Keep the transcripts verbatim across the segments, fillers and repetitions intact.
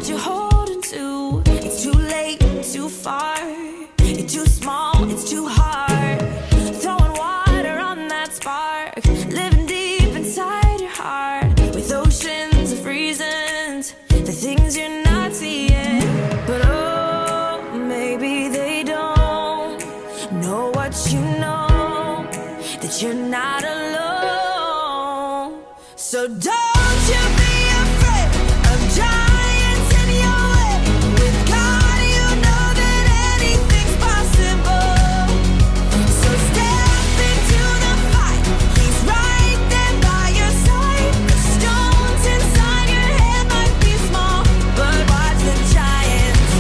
what you're holding to. It's too late, too far. You're too small, it's too hard. Throwing water on that spark, living deep inside your heart, with oceans of reasons, the things you're not seeing. But oh, maybe they don't know what you know, that you're not alone. So don't you be afraid of giants in your way. With God you know that anything's possible. So step into the fight, He's right there by your side. The stones inside your head might be small, but watch the giants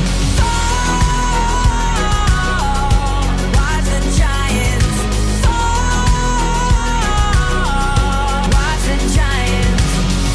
fall. Watch the giants fall. Watch the giants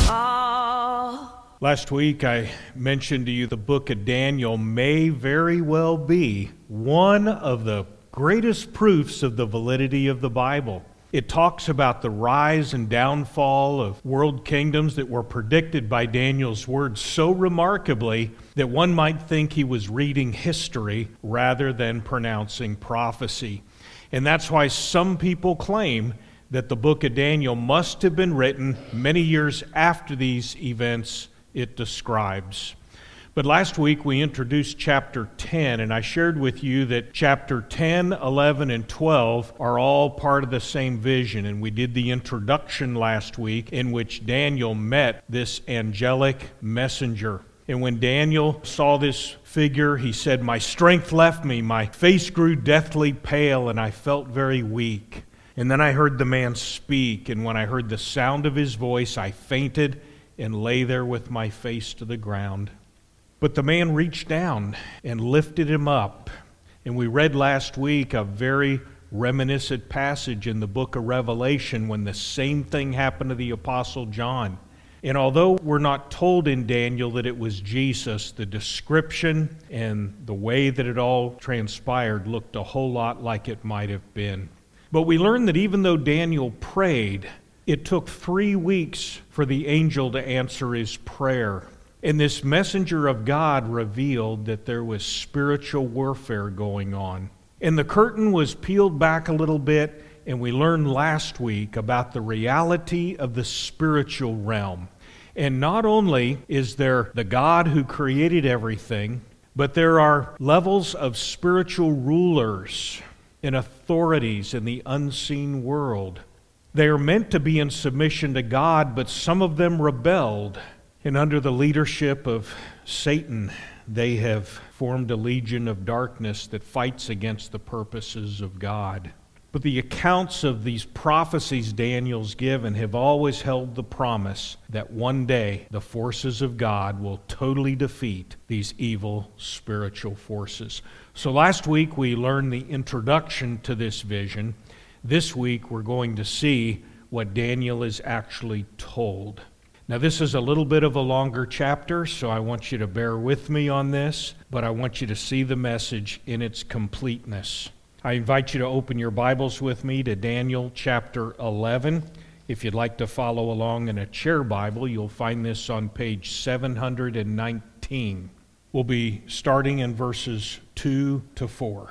fall. Last week I mentioned to you the book of Daniel may very well be one of the greatest proofs of the validity of the Bible. It talks about the rise and downfall of world kingdoms that were predicted by Daniel's words so remarkably that one might think he was reading history rather than pronouncing prophecy. And that's why some people claim that the book of Daniel must have been written many years after these events it describes. But last week we introduced chapter ten, and I shared with you that chapter ten, eleven, and twelve are all part of the same vision. And we did the introduction last week in which Daniel met this angelic messenger. And when Daniel saw this figure, he said, "My strength left me, my face grew deathly pale, and I felt very weak. And then I heard the man speak, and when I heard the sound of his voice, I fainted and lay there with my face to the ground. But the man reached down and lifted him up." And we read last week a very reminiscent passage in the book of Revelation when the same thing happened to the Apostle John. And although we're not told in Daniel that it was Jesus, the description and the way that it all transpired looked a whole lot like it might have been. But we learn that even though Daniel prayed, it took three weeks for the angel to answer his prayer. And this messenger of God revealed that there was spiritual warfare going on. And the curtain was peeled back a little bit, and we learned last week about the reality of the spiritual realm. And not only is there the God who created everything, but there are levels of spiritual rulers and authorities in the unseen world. They are meant to be in submission to God, but some of them rebelled. And under the leadership of Satan, they have formed a legion of darkness that fights against the purposes of God. But the accounts of these prophecies Daniel's given have always held the promise that one day the forces of God will totally defeat these evil spiritual forces. So last week we learned the introduction to this vision. This week we're going to see what Daniel is actually told. Now this is a little bit of a longer chapter, so I want you to bear with me on this, but I want you to see the message in its completeness. I invite you to open your Bibles with me to Daniel chapter eleven. If you'd like to follow along in a chair Bible, you'll find this on page seven hundred nineteen. We'll be starting in verses two to four.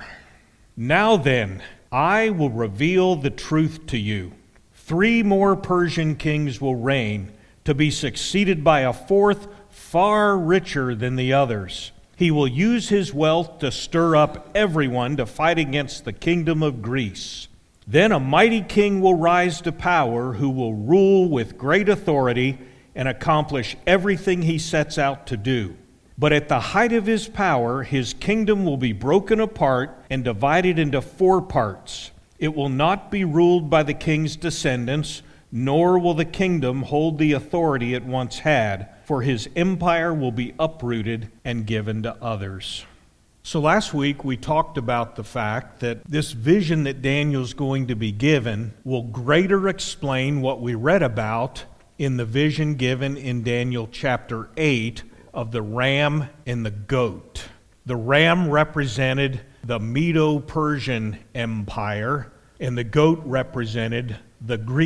"Now then, I will reveal the truth to you. Three more Persian kings will reign, to be succeeded by a fourth far richer than the others. He will use his wealth to stir up everyone to fight against the kingdom of Greece. Then a mighty king will rise to power who will rule with great authority and accomplish everything he sets out to do. But at the height of his power, his kingdom will be broken apart and divided into four parts. It will not be ruled by the king's descendants, nor will the kingdom hold the authority it once had, for his empire will be uprooted and given to others." So last week we talked about the fact that this vision that Daniel's going to be given will greater explain what we read about in the vision given in Daniel chapter eight of the ram and the goat. The ram represented the Medo-Persian Empire, and the goat represented the Greek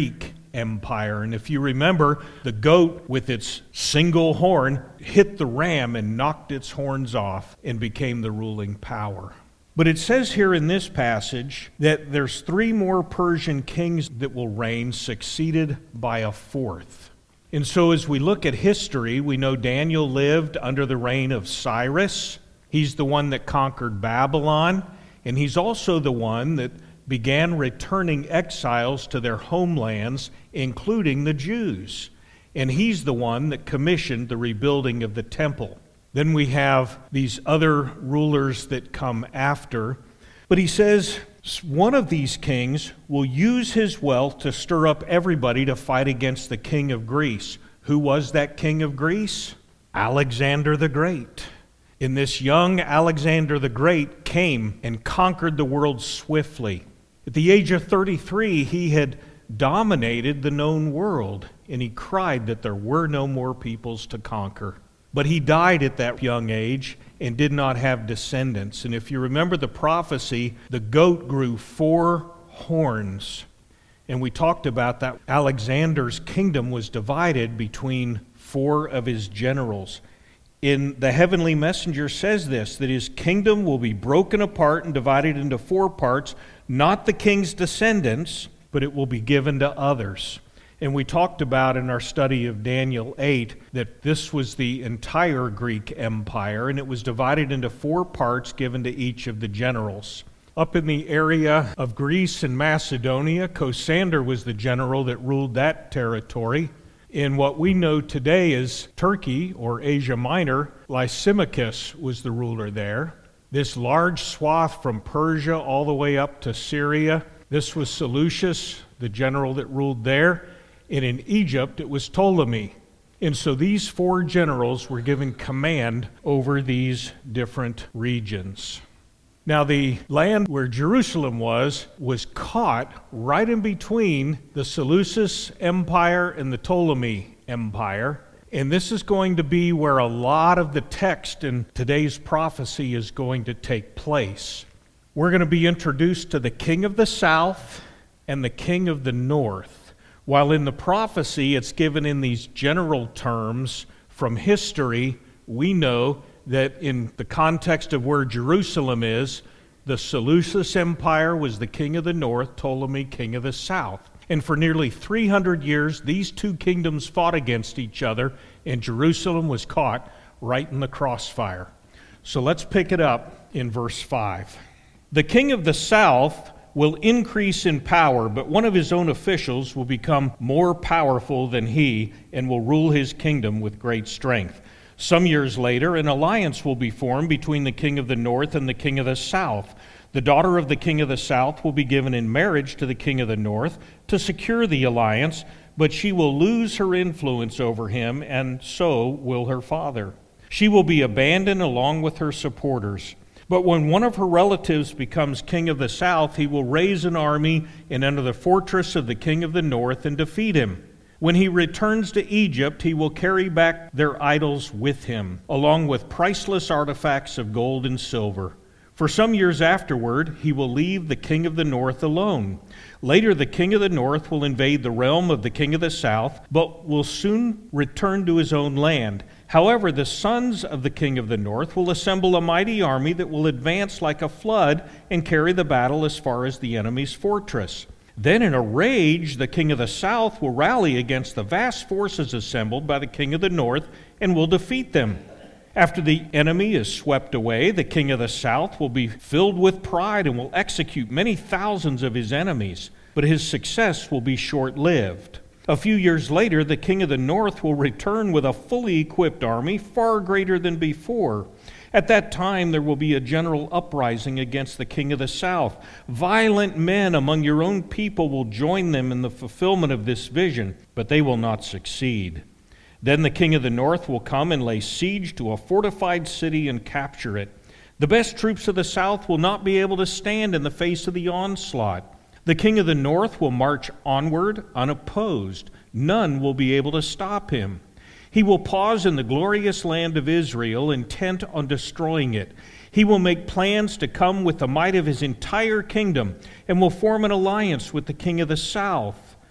Empire. And if you remember, the goat with its single horn hit the ram and knocked its horns off and became the ruling power. But it says here in this passage that there's three more Persian kings that will reign, succeeded by a fourth. And so as we look at history, we know Daniel lived under the reign of Cyrus. He's the one that conquered Babylon, and he's also the one that began returning exiles to their homelands, including the Jews. And he's the one that commissioned the rebuilding of the temple. Then we have these other rulers that come after. But he says one of these kings will use his wealth to stir up everybody to fight against the king of Greece. Who was that king of Greece? Alexander the Great. And this young Alexander the Great came and conquered the world swiftly. At the age of thirty-three, he had dominated the known world, and he cried that there were no more peoples to conquer. But he died at that young age and did not have descendants. And if you remember the prophecy, the goat grew four horns. And we talked about that. Alexander's kingdom was divided between four of his generals. In the heavenly messenger says this, that his kingdom will be broken apart and divided into four parts, not the king's descendants, but it will be given to others. And we talked about in our study of Daniel eight that this was the entire Greek Empire, and it was divided into four parts given to each of the generals. Up in the area of Greece and Macedonia, Cassander was the general that ruled that territory. In what we know today as Turkey or Asia Minor, Lysimachus was the ruler there. This large swath from Persia all the way up to Syria, this was Seleucus, the general that ruled there. And in Egypt, it was Ptolemy. And so these four generals were given command over these different regions. Now, the land where Jerusalem was, was caught right in between the Seleucus Empire and the Ptolemy Empire. And this is going to be where a lot of the text in today's prophecy is going to take place. We're going to be introduced to the king of the south and the king of the north. While in the prophecy it's given in these general terms, from history, we know that in the context of where Jerusalem is, the Seleucus Empire was the king of the north, Ptolemy king of the south. And for nearly three hundred years, these two kingdoms fought against each other, and Jerusalem was caught right in the crossfire. So let's pick it up in verse five. The king of the south will increase in power, but one of his own officials will become more powerful than he and will rule his kingdom with great strength. Some years later, an alliance will be formed between the king of the north and the king of the south. The daughter of the king of the south will be given in marriage to the king of the north to secure the alliance, but she will lose her influence over him, and so will her father. She will be abandoned along with her supporters. But when one of her relatives becomes king of the south, he will raise an army and enter the fortress of the king of the north and defeat him. When he returns to Egypt, he will carry back their idols with him, along with priceless artifacts of gold and silver. For some years afterward, he will leave the king of the north alone. Later, the king of the north will invade the realm of the king of the south, but will soon return to his own land. However, the sons of the king of the north will assemble a mighty army that will advance like a flood and carry the battle as far as the enemy's fortress. Then in a rage, the king of the south will rally against the vast forces assembled by the king of the north and will defeat them. After the enemy is swept away, the king of the south will be filled with pride and will execute many thousands of his enemies, but his success will be short-lived. A few years later, the king of the north will return with a fully equipped army far greater than before. At that time, there will be a general uprising against the king of the south. Violent men among your own people will join them in the fulfillment of this vision, but they will not succeed. Then the king of the north will come and lay siege to a fortified city and capture it. The best troops of the south will not be able to stand in the face of the onslaught. The king of the north will march onward unopposed. None will be able to stop him. He will pause in the glorious land of Israel, intent on destroying it. He will make plans to come with the might of his entire kingdom and will form an alliance with the king of the south.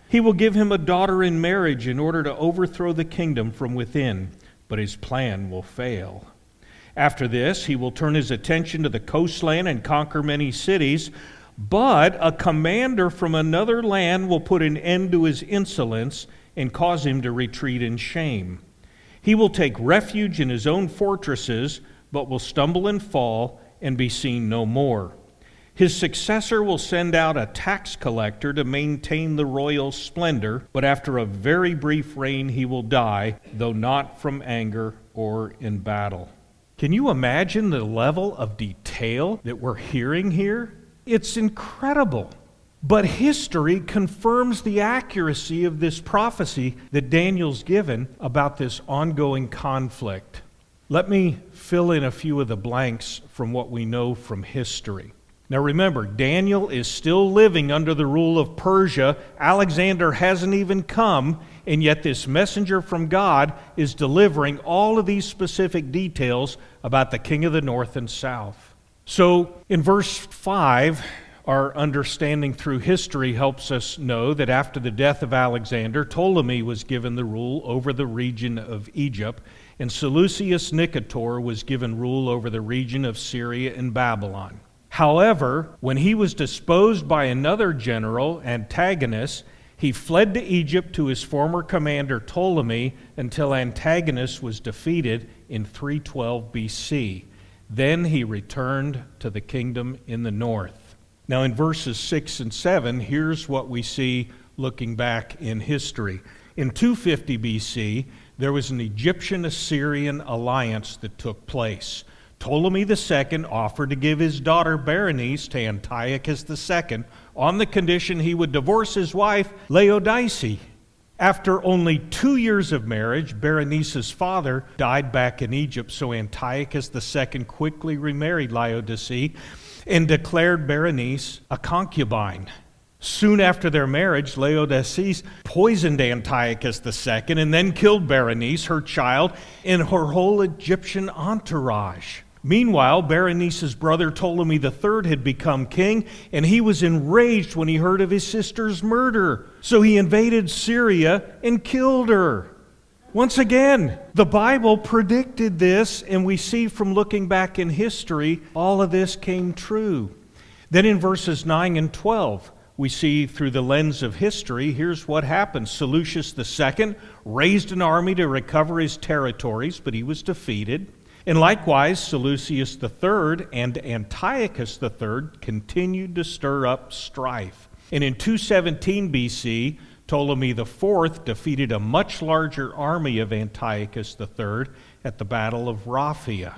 He will give him a daughter in marriage in order to overthrow the kingdom from within, but his plan will fail. After this, he will turn his attention to the coastland and conquer many cities, but a commander from another land will put an end to his insolence and cause him to retreat in shame. He will take refuge in his own fortresses, but will stumble and fall and be seen no more. His successor will send out a tax collector to maintain the royal splendor, but after a very brief reign he will die, though not from anger or in battle. Can you imagine the level of detail that we're hearing here? It's incredible. But history confirms the accuracy of this prophecy that Daniel's given about this ongoing conflict. Let me fill in a few of the blanks from what we know from history. Now remember, Daniel is still living under the rule of Persia. Alexander hasn't even come, and yet this messenger from God is delivering all of these specific details about the king of the north and south. So in verse five, our understanding through history helps us know that after the death of Alexander, Ptolemy was given the rule over the region of Egypt, and Seleucus Nicator was given rule over the region of Syria and Babylon. However, when he was disposed by another general, Antigonus, he fled to Egypt to his former commander Ptolemy until Antigonus was defeated in three twelve B C. Then he returned to the kingdom in the north. Now in verses six and seven, here's what we see looking back in history. In two fifty B C, there was an Egyptian-Assyrian alliance that took place. Ptolemy the Second offered to give his daughter Berenice to Antiochus the Second on the condition he would divorce his wife Laodice. After only two years of marriage, Berenice's father died back in Egypt, so Antiochus the Second quickly remarried Laodice and declared Berenice a concubine. Soon after their marriage, Laodice poisoned Antiochus the Second and then killed Berenice, her child, and her whole Egyptian entourage. Meanwhile, Berenice's brother Ptolemy the Third had become king, and he was enraged when he heard of his sister's murder. So he invaded Syria and killed her. Once again, the Bible predicted this, and we see from looking back in history, all of this came true. Then in verses nine and twelve, we see through the lens of history, here's what happened. Seleucus the Second raised an army to recover his territories, but he was defeated. And likewise, Seleucus the Third and Antiochus the Third continued to stir up strife. And in two seventeen B C, Ptolemy the Fourth defeated a much larger army of Antiochus the Third at the Battle of Raphia.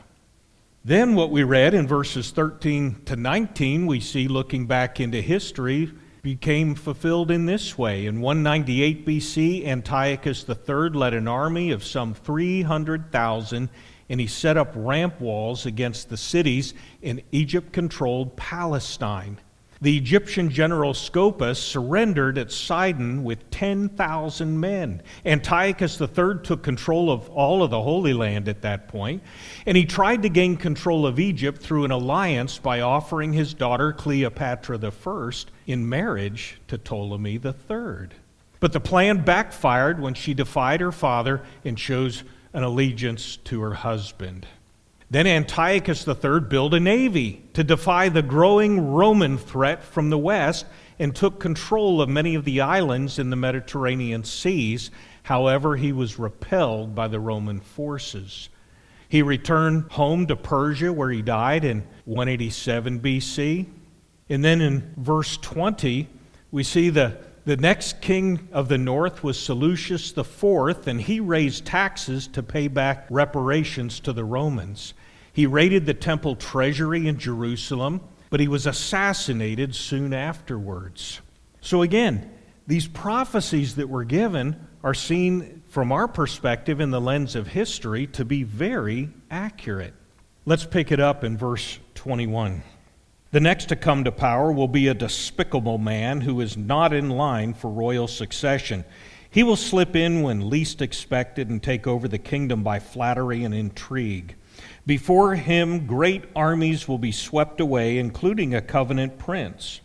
Then what we read in verses thirteen to nineteen, we see looking back into history, became fulfilled in this way. In one ninety-eight B C, Antiochus the Third led an army of some three hundred thousand, and he set up ramp walls against the cities in Egypt-controlled Palestine. The Egyptian general Scopas surrendered at Sidon with ten thousand men. Antiochus the Third took control of all of the Holy Land at that point, and he tried to gain control of Egypt through an alliance by offering his daughter Cleopatra the First in marriage to Ptolemy the Third. But the plan backfired when she defied her father and chose an allegiance to her husband. Then Antiochus the Third built a navy to defy the growing Roman threat from the west and took control of many of the islands in the Mediterranean seas. However, he was repelled by the Roman forces. He returned home to Persia, where he died in one eighty-seven B C. And then in verse twenty, we see the The next king of the north was Seleucus the Fourth, and he raised taxes to pay back reparations to the Romans. He raided the temple treasury in Jerusalem, but he was assassinated soon afterwards. So again, these prophecies that were given are seen from our perspective in the lens of history to be very accurate. Let's pick it up in verse twenty-one. The next to come to power will be a despicable man who is not in line for royal succession. He will slip in when least expected and take over the kingdom by flattery and intrigue. Before him, great armies will be swept away, including a covenant prince.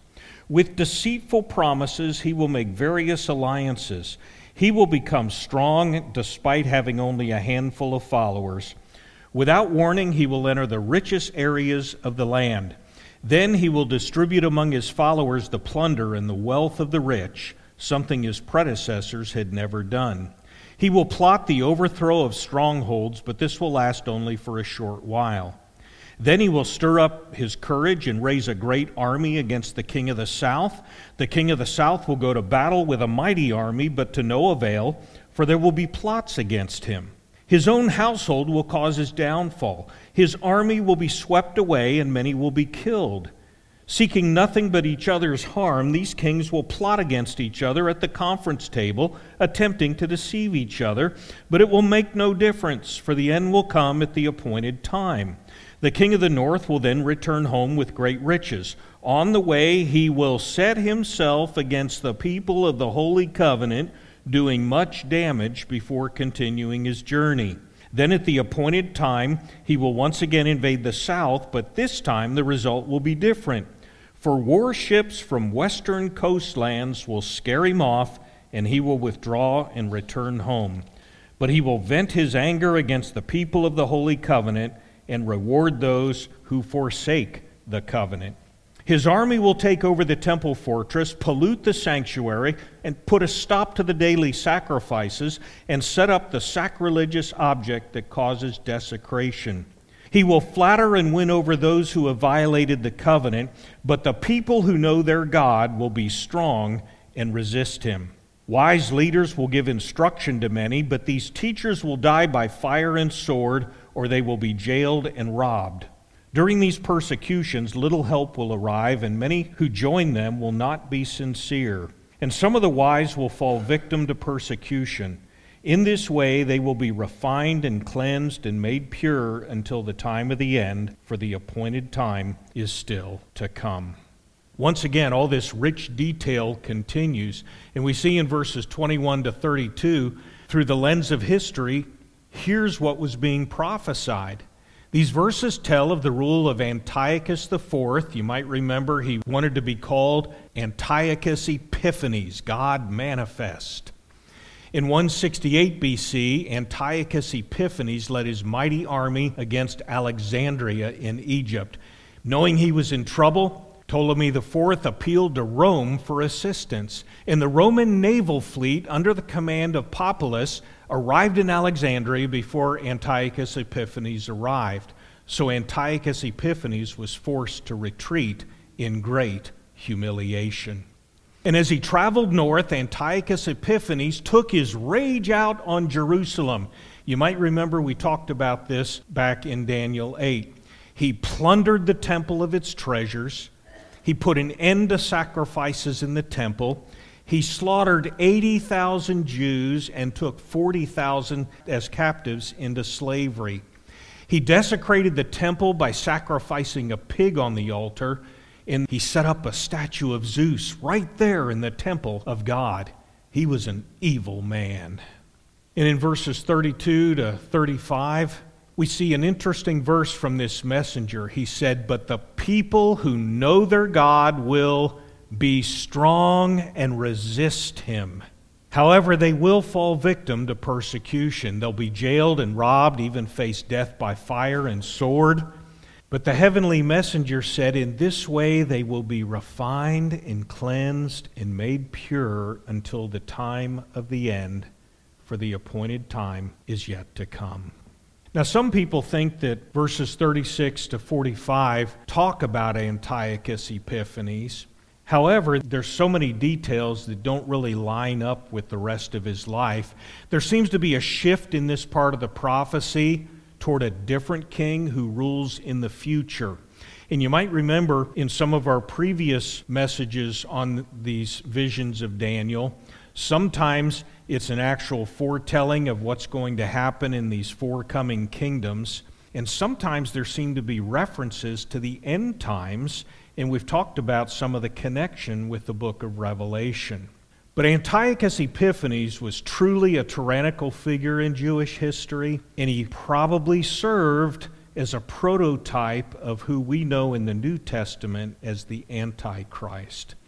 With deceitful promises, he will make various alliances. He will become strong despite having only a handful of followers. Without warning, he will enter the richest areas of the land. Then he will distribute among his followers the plunder and the wealth of the rich, something his predecessors had never done. He will plot the overthrow of strongholds, but this will last only for a short while. Then he will stir up his courage and raise a great army against the king of the south. The king of the south will go to battle with a mighty army, but to no avail, for there will be plots against him. His own household will cause his downfall. His army will be swept away, and many will be killed. Seeking nothing but each other's harm, these kings will plot against each other at the conference table, attempting to deceive each other. But it will make no difference, for the end will come at the appointed time. The king of the north will then return home with great riches. On the way, he will set himself against the people of the Holy Covenant, doing much damage before continuing his journey. Then at the appointed time, he will once again invade the south, but this time the result will be different. For warships from western coastlands will scare him off, and he will withdraw and return home. But he will vent his anger against the people of the Holy Covenant and reward those who forsake the covenant. His army will take over the temple fortress, pollute the sanctuary, and put a stop to the daily sacrifices, and set up the sacrilegious object that causes desecration. He will flatter and win over those who have violated the covenant, but the people who know their God will be strong and resist him. Wise leaders will give instruction to many, but these teachers will die by fire and sword, or they will be jailed and robbed. During these persecutions, little help will arrive, and many who join them will not be sincere. And some of the wise will fall victim to persecution. In this way, they will be refined and cleansed and made pure until the time of the end, for the appointed time is still to come. Once again, all this rich detail continues, and we see in verses twenty-one to thirty-two, through the lens of history, here's what was being prophesied. These verses tell of the rule of Antiochus the Fourth. You might remember he wanted to be called Antiochus Epiphanes, God manifest. In one sixty-eight B C, Antiochus Epiphanes led his mighty army against Alexandria in Egypt. Knowing he was in trouble, Ptolemy the Fourth appealed to Rome for assistance, and the Roman naval fleet under the command of Populus arrived in Alexandria before Antiochus Epiphanes arrived. So Antiochus Epiphanes was forced to retreat in great humiliation. And as he traveled north, Antiochus Epiphanes took his rage out on Jerusalem. You might remember we talked about this back in Daniel eight. He plundered the temple of its treasures. He put an end to sacrifices in the temple. He slaughtered eighty thousand Jews and took forty thousand as captives into slavery. He desecrated the temple by sacrificing a pig on the altar, and he set up a statue of Zeus right there in the temple of God. He was an evil man. And in verses thirty-two to thirty-five, we see an interesting verse from this messenger. He said, "But the people who know their God will be strong and resist him. However, they will fall victim to persecution. They'll be jailed and robbed, even face death by fire and sword. But the heavenly messenger said, in this way they will be refined and cleansed and made pure until the time of the end, for the appointed time is yet to come." Now, some people think that verses thirty-six to forty-five talk about Antiochus Epiphanes. However, there's so many details that don't really line up with the rest of his life. There seems to be a shift in this part of the prophecy toward a different king who rules in the future. And you might remember in some of our previous messages on these visions of Daniel, sometimes it's an actual foretelling of what's going to happen in these four coming kingdoms, and sometimes there seem to be references to the end times, and we've talked about some of the connection with the book of Revelation. But Antiochus Epiphanes was truly a tyrannical figure in Jewish history, and he probably served as a prototype of who we know in the New Testament as the Antichrist.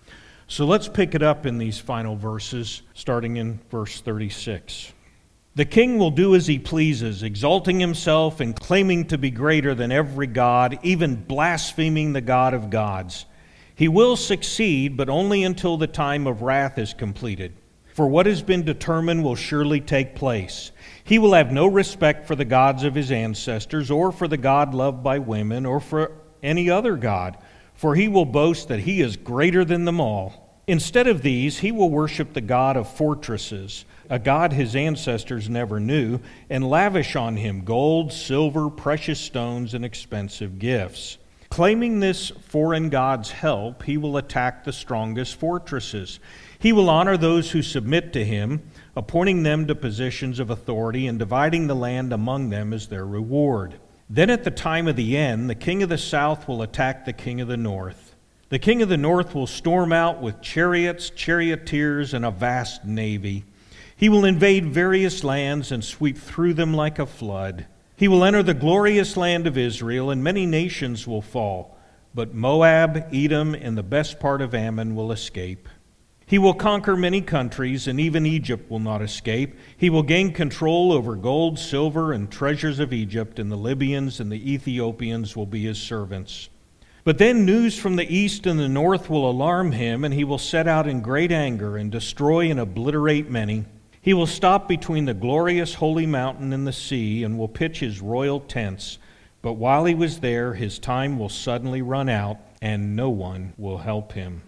So let's pick it up in these final verses, starting in verse thirty-six. The king will do as he pleases, exalting himself and claiming to be greater than every god, even blaspheming the God of gods. He will succeed, but only until the time of wrath is completed. For what has been determined will surely take place. He will have no respect for the gods of his ancestors, or for the God loved by women, or for any other god, for he will boast that he is greater than them all. Instead of these, he will worship the God of fortresses, a God his ancestors never knew, and lavish on him gold, silver, precious stones, and expensive gifts. Claiming this foreign god's help, he will attack the strongest fortresses. He will honor those who submit to him, appointing them to positions of authority and dividing the land among them as their reward. Then at the time of the end, the king of the south will attack the king of the north. The king of the north will storm out with chariots, charioteers, and a vast navy. He will invade various lands and sweep through them like a flood. He will enter the glorious land of Israel, and many nations will fall. But Moab, Edom, and the best part of Ammon will escape. He will conquer many countries, and even Egypt will not escape. He will gain control over gold, silver, and treasures of Egypt, and the Libyans and the Ethiopians will be his servants. But then news from the east and the north will alarm him, and he will set out in great anger and destroy and obliterate many. He will stop between the glorious holy mountain and the sea, and will pitch his royal tents. But while he was there, his time will suddenly run out, and no one will help him.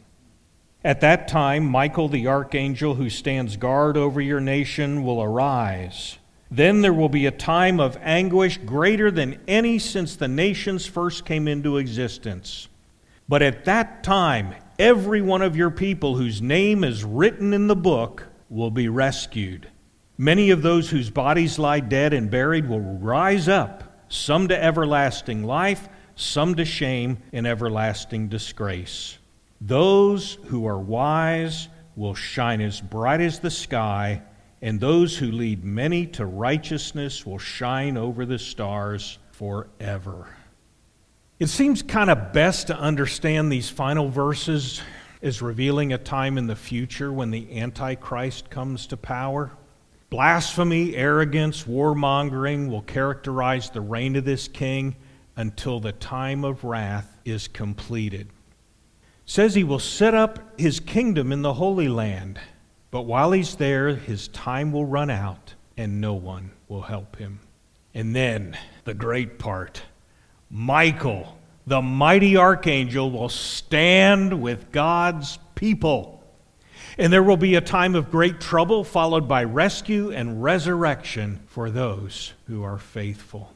At that time, Michael the archangel who stands guard over your nation will arise. Then there will be a time of anguish greater than any since the nations first came into existence. But at that time, every one of your people whose name is written in the book will be rescued. Many of those whose bodies lie dead and buried will rise up, some to everlasting life, some to shame and everlasting disgrace. Those who are wise will shine as bright as the sky, and those who lead many to righteousness will shine over the stars forever. It seems kind of best to understand these final verses as revealing a time in the future when the Antichrist comes to power. Blasphemy, arrogance, warmongering will characterize the reign of this king until the time of wrath is completed. It says he will set up his kingdom in the Holy Land, but while he's there, his time will run out and no one will help him. And then, the great part, Michael, the mighty archangel, will stand with God's people. And there will be a time of great trouble followed by rescue and resurrection for those who are faithful.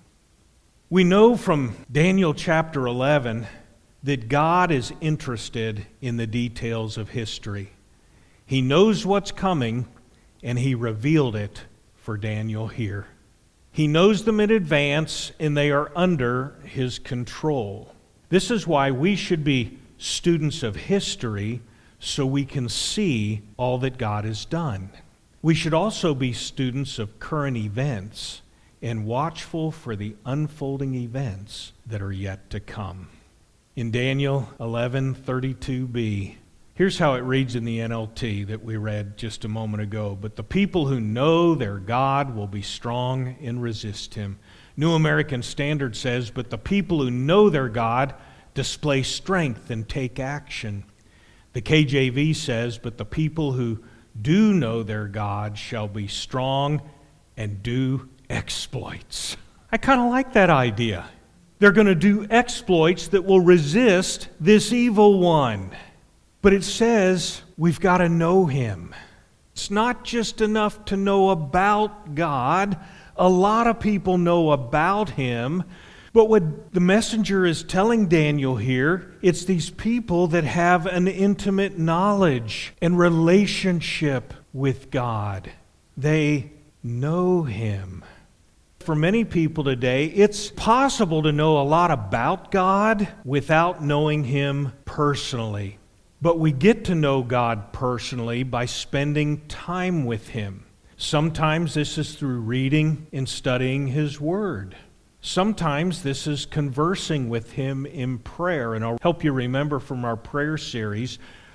We know from Daniel chapter eleven that God is interested in the details of history. He knows what's coming, and he revealed it for Daniel here. He knows them in advance, and they are under his control. This is why we should be students of history, so we can see all that God has done. We should also be students of current events and watchful for the unfolding events that are yet to come. In Daniel eleven thirty-two b, here's how it reads in the N L T that we read just a moment ago. But the people who know their God will be strong and resist him. New American Standard says, but the people who know their God display strength and take action. The K J V says, but the people who do know their God shall be strong and do exploits. I kind of like that idea. They're going to do exploits that will resist this evil one. But it says we've got to know him. It's not just enough to know about God. A lot of people know about him. But what the messenger is telling Daniel here, it's these people that have an intimate knowledge and relationship with God. They know him. For many people today, it's possible to know a lot about God without knowing him personally. But we get to know God personally by spending time with him. Sometimes this is through reading and studying his word. Sometimes this is conversing with him in prayer. And I'll help you remember from our prayer series,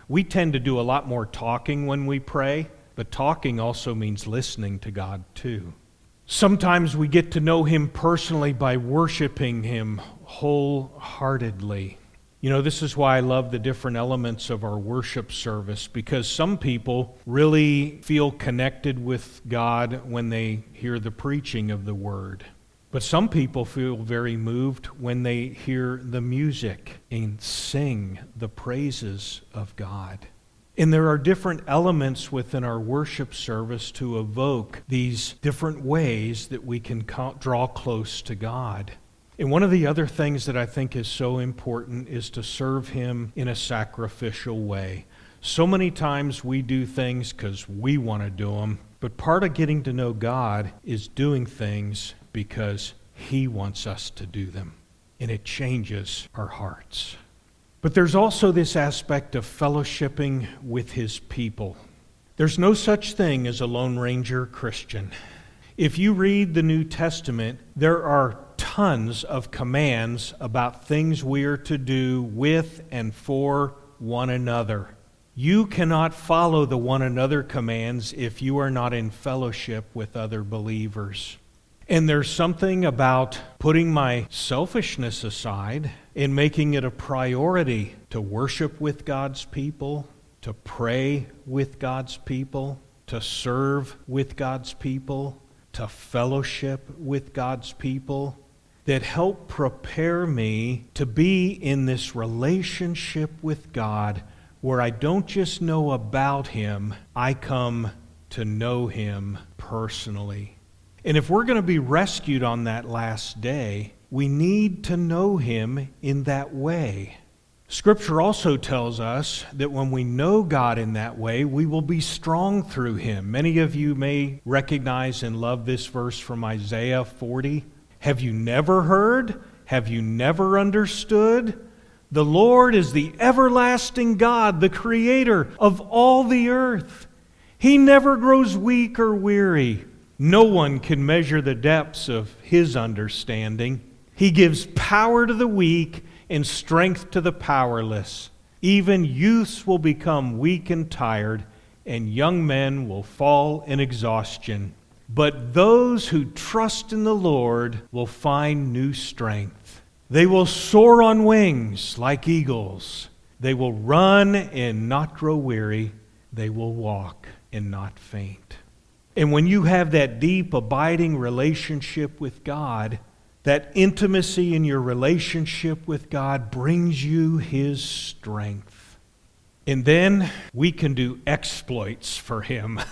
We tend to do a lot more talking when we pray, but talking also means listening to God too. Sometimes we get to know Him personally by worshiping Him wholeheartedly. You know, this is why I love the different elements of our worship service, because some people really feel connected with God when they hear the preaching of the Word. But some people feel very moved when they hear the music and sing the praises of God. And there are different elements within our worship service to evoke these different ways that we can draw close to God. And one of the other things that I think is so important is to serve Him in a sacrificial way. So many times we do things because we want to do them, but part of getting to know God is doing things because He wants us to do them, and it changes our hearts. But there's also this aspect of fellowshipping with His people. There's no such thing as a Lone Ranger Christian. If you read the New Testament, there are tons of commands about things we are to do with and for one another. You cannot follow the one another commands if you are not in fellowship with other believers. And there's something about putting my selfishness aside and making it a priority to worship with God's people, to pray with God's people, to serve with God's people, to fellowship with God's people, that help prepare me to be in this relationship with God where I don't just know about Him, I come to know Him personally. And if we're going to be rescued on that last day, we need to know Him in that way. Scripture also tells us that when we know God in that way, we will be strong through Him. Many of you may recognize and love this verse from Isaiah forty. Have you never heard? Have you never understood? The Lord is the everlasting God, the Creator of all the earth. He never grows weak or weary. No one can measure the depths of His understanding. He gives power to the weak and strength to the powerless. Even youths will become weak and tired, and young men will fall in exhaustion. But those who trust in the Lord will find new strength. They will soar on wings like eagles. They will run and not grow weary. They will walk and not faint. And when you have that deep, abiding relationship with God, that intimacy in your relationship with God brings you His strength. And then we can do exploits for Him.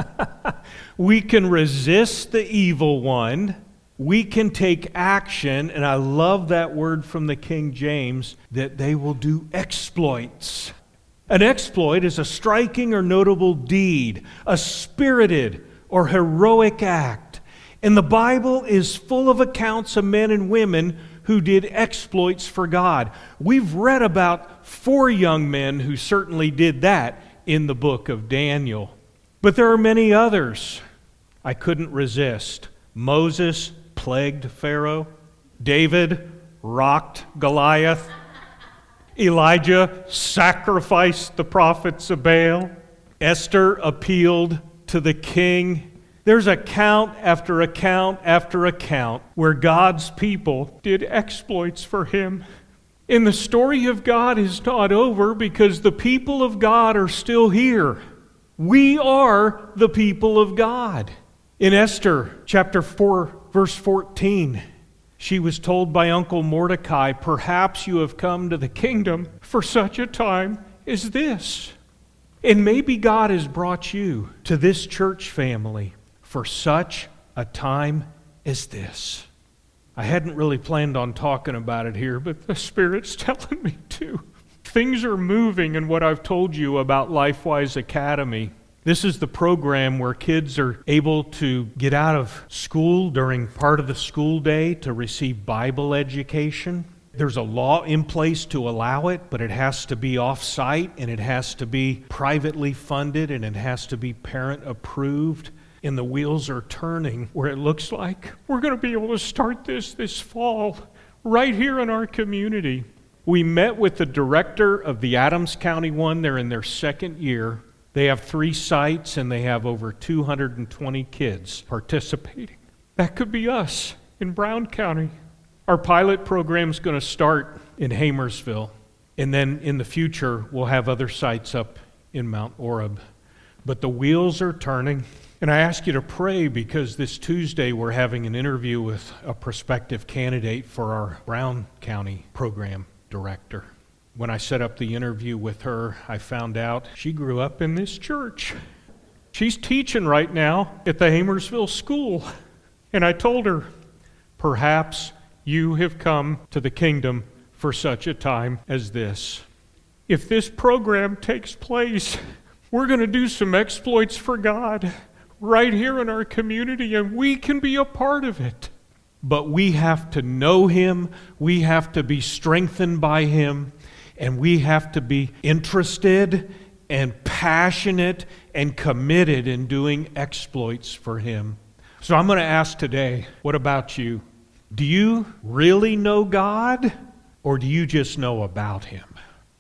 We can resist the evil one. We can take action, and I love that word from the King James, that they will do exploits. An exploit is a striking or notable deed, a spirited or heroic act. And the Bible is full of accounts of men and women who did exploits for God. We've read about four young men who certainly did that in the book of Daniel. But there are many others I couldn't resist. Moses plagued Pharaoh. David rocked Goliath. Elijah sacrificed the prophets of Baal. Esther appealed to the king. There's account after account after account where God's people did exploits for Him. And the story of God is not over because the people of God are still here. We are the people of God. In Esther chapter four, verse fourteen, she was told by Uncle Mordecai, "Perhaps you have come to the kingdom for such a time as this." And maybe God has brought you to this church family for such a time as this. I hadn't really planned on talking about it here, but the Spirit's telling me to. Things are moving in what I've told you about LifeWise Academy. This is the program where kids are able to get out of school during part of the school day to receive Bible education. There's a law in place to allow it, but it has to be off-site, and it has to be privately funded, and it has to be parent-approved. And the wheels are turning where it looks like we're going to be able to start this this fall right here in our community. We met with the director of the Adams County one. They're in their second year. They have three sites, and they have over two hundred twenty kids participating. That could be us in Brown County. Our pilot program is going to start in Hamersville, and then in the future, we'll have other sites up in Mount Orab. But the wheels are turning, and I ask you to pray because this Tuesday we're having an interview with a prospective candidate for our Brown County program director. When I set up the interview with her, I found out she grew up in this church. She's teaching right now at the Hamersville School. And I told her, perhaps you have come to the kingdom for such a time as this. If this program takes place, we're going to do some exploits for God right here in our community, and we can be a part of it. But we have to know Him, we have to be strengthened by Him, and we have to be interested and passionate and committed in doing exploits for Him. So I'm going to ask today, what about you? Do you really know God, or do you just know about Him?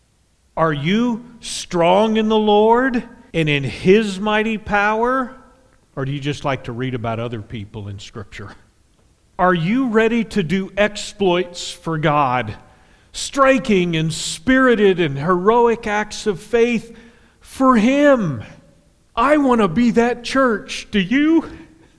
Are you strong in the Lord and in His mighty power, or do you just like to read about other people in Scripture? Are you ready to do exploits for God? Striking and spirited and heroic acts of faith for Him. I want to be that church. Do you?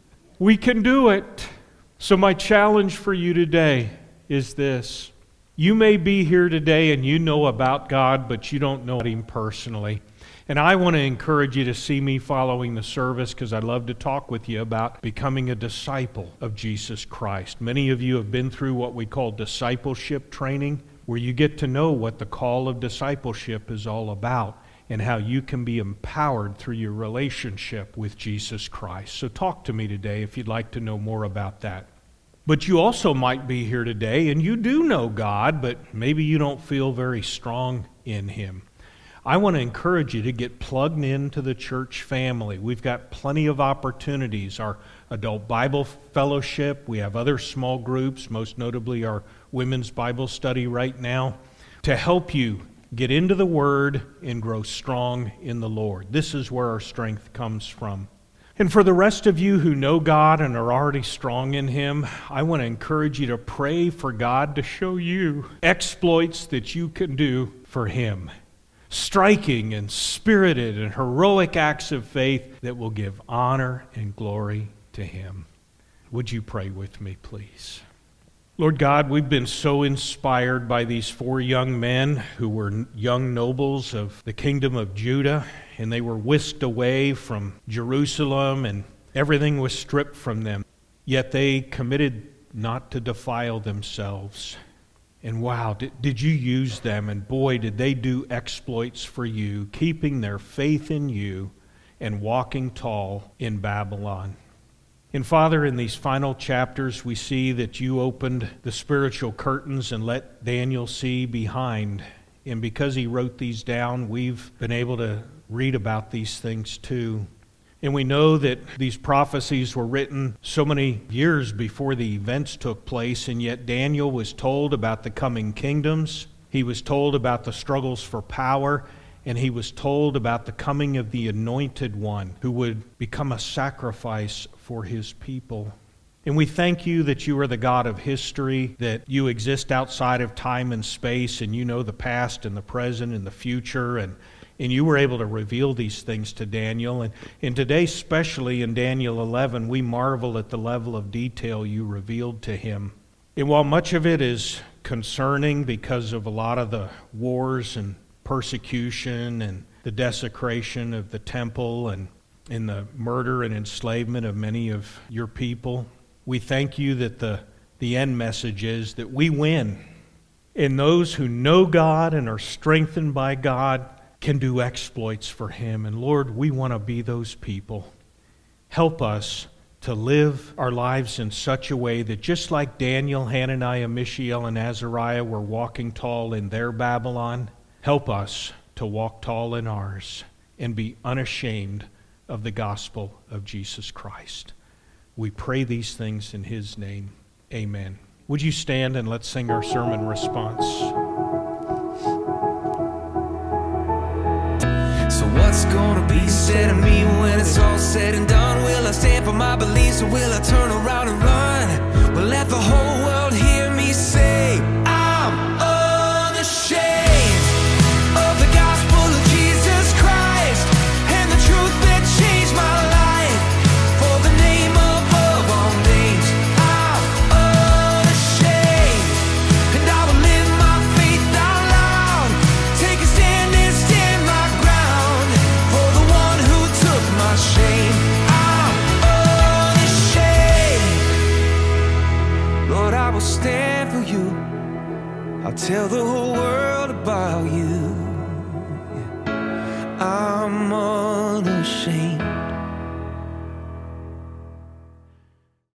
We can do it. So my challenge for you today is this. You may be here today and you know about God, but you don't know Him personally. And I want to encourage you to see me following the service because I love to talk with you about becoming a disciple of Jesus Christ. Many of you have been through what we call discipleship training, where you get to know what the call of discipleship is all about and how you can be empowered through your relationship with Jesus Christ. So talk to me today if you'd like to know more about that. But you also might be here today and you do know God, but maybe you don't feel very strong in Him. I want to encourage you to get plugged into the church family. We've got plenty of opportunities. Our adult Bible fellowship, we have other small groups, most notably our women's Bible study right now, to help you get into the Word and grow strong in the Lord. This is where our strength comes from. And for the rest of you who know God and are already strong in Him, I want to encourage you to pray for God to show you exploits that you can do for Him. Striking and spirited and heroic acts of faith that will give honor and glory to Him. Would you pray with me, please? Lord God, we've been so inspired by these four young men who were young nobles of the kingdom of Judah, and they were whisked away from Jerusalem, and everything was stripped from them. Yet they committed not to defile themselves. And wow, did, did you use them? And boy, did they do exploits for you, keeping their faith in you and walking tall in Babylon. And Father, in these final chapters, we see that you opened the spiritual curtains and let Daniel see behind. And because he wrote these down, we've been able to read about these things too. And we know that these prophecies were written so many years before the events took place, and yet Daniel was told about the coming kingdoms. He was told about the struggles for power, and he was told about the coming of the Anointed One who would become a sacrifice for his people. And we thank you that you are the God of history, that you exist outside of time and space, and you know the past and the present and the future, and And you were able to reveal these things to Daniel. And, and today, especially in Daniel eleven, we marvel at the level of detail you revealed to him. And while much of it is concerning because of a lot of the wars and persecution and the desecration of the temple and, and the murder and enslavement of many of your people, we thank you that the, the end message is that we win. And those who know God and are strengthened by God can do exploits for Him. And Lord, we want to be those people. Help us to live our lives in such a way that just like Daniel, Hananiah, Mishael, and Azariah were walking tall in their Babylon, help us to walk tall in ours and be unashamed of the gospel of Jesus Christ. We pray these things in His name. Amen. Would you stand and let's sing our sermon response? gonna be said of me when it's all said and done? Will I stand for my beliefs, or will I turn around and run? But let the whole world hear me say, I'm unashamed of the gospel of Jesus Christ and the truth that changed my life. For the name above all names, I'm unashamed, and I will live my faith out loud, take a stand and stand my ground for the one who took my shame. I'm unashamed. Lord, I will stand for you. I'll tell the whole world about you. I'm unashamed.